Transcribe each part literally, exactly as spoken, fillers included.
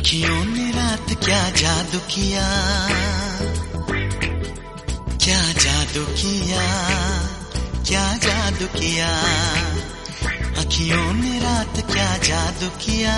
अखियों ने रात क्या जादू किया, क्या जादू किया, क्या जादू किया। अखियों ने रात क्या जादू किया,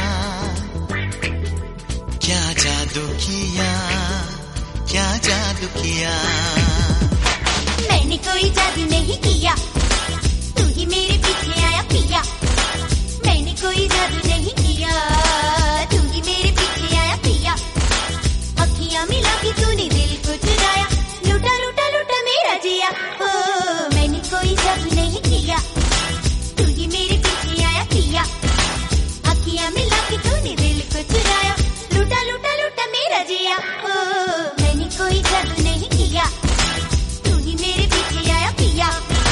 क्या जादू किया, क्या जादू किया। मैंने कोई जादू नहीं किया, तू ही मेरे पीछे आया पिया। मैंने कोई जादू नहीं किया, तू ही मेरे पीछे आया पिया। अखियां मिला के तूने दिल को चुराया, लूटा लूटा लूटा मेरा जिया। ओ मैंने कोई जादू नहीं किया, तू ही मेरे पीछे आया पिया। अखियां मिला के तूने दिल को चुराया, लूटा लूटा लूटा मेरा जिया। ओ मैंने कोई जादू नहीं किया, तू ही मेरे पीछे आया पिया।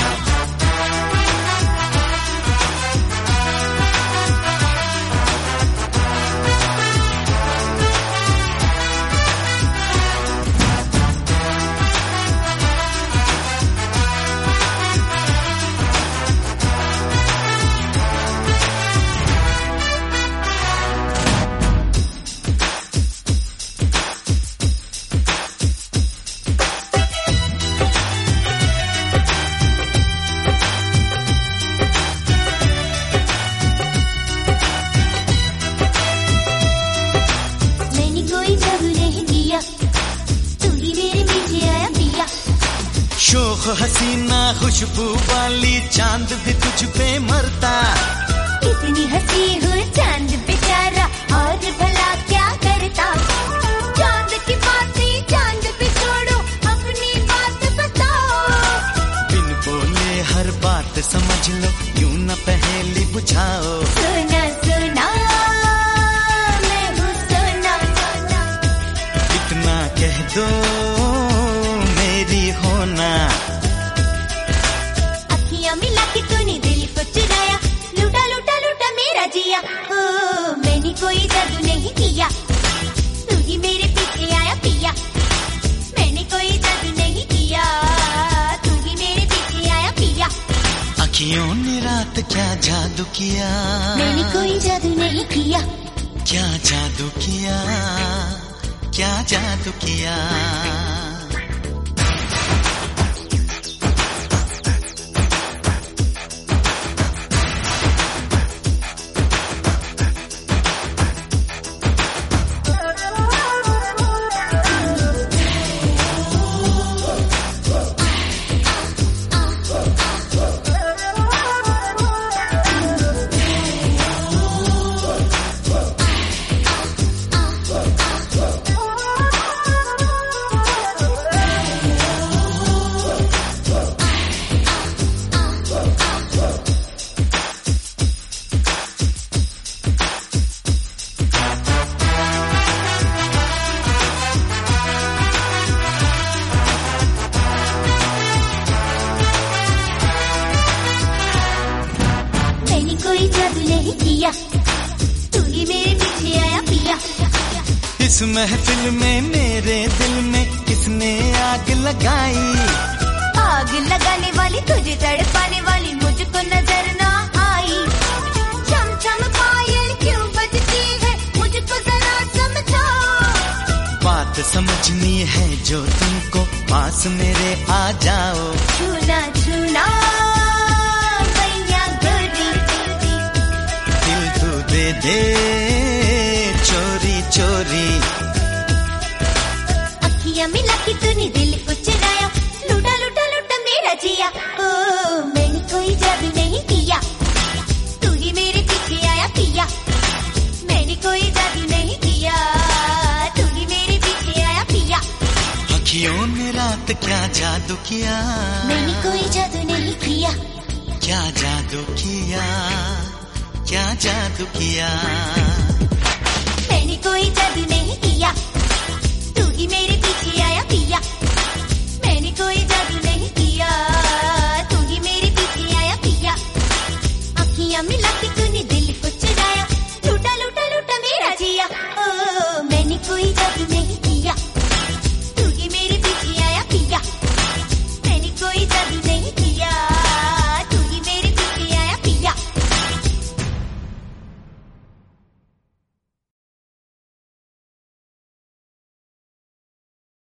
शोख हसीना खुशबू वाली चांद भी तुझ पे मरता। इतनी हंसी हूँ चांद बेचारा और भला क्या करता। चांद की बातें चांद पे छोड़ो, अपनी बात बताओ। बिन बोले हर बात समझ लो, यूं न पहेली बुझाओ। सुना सुना मैं हूँ सोना, इतना कह दो मेरी होना। अखियां मिला के तूने दिल को चुराया, लूटा लूटा लूटा मेरा जिया। ओ मैंने कोई जादू नहीं किया, तू ही मेरे पीछे आया पिया। मैंने कोई जादू नहीं किया, तू ही मेरे पीछे आया पिया। अखियों ने रात क्या जादू किया, मैंने कोई जादू नहीं किया। क्या जादू किया, क्या जादू किया। कोई जादू नहीं किया, तू ही मेरे पीछे आया पिया। इस महफिल में मेरे दिल में किसने आग लगाई। आग लगाने वाली तुझे तड़पाने वाली मुझको नजर ना आई। चम चम पायल क्यों बजती है, मुझको जरा समझाओ। बात समझनी है जो तुमको, पास मेरे आ जाओ। छूना छूना दे दे चोरी चोरी। अखियां मिला के तूने दिल को चुराया, लूटा लूटा लूटा मेरा जिया। ओ मैंने कोई जादू नहीं किया, तू ही मेरे पीछे आया पिया। मैंने कोई जादू नहीं किया, तू ही मेरे पीछे आया पिया। अखियों ने रात क्या जादू किया, मैंने कोई जादू नहीं किया। क्या जादू किया, क्या जादू किया। मैंने कोई जादू नहीं किया, तू ही मेरे पीछे आया पिया। मैंने कोई जादू नहीं किया, तू ही मेरे पीछे आया पिया। अखियां मिला के तूने दिल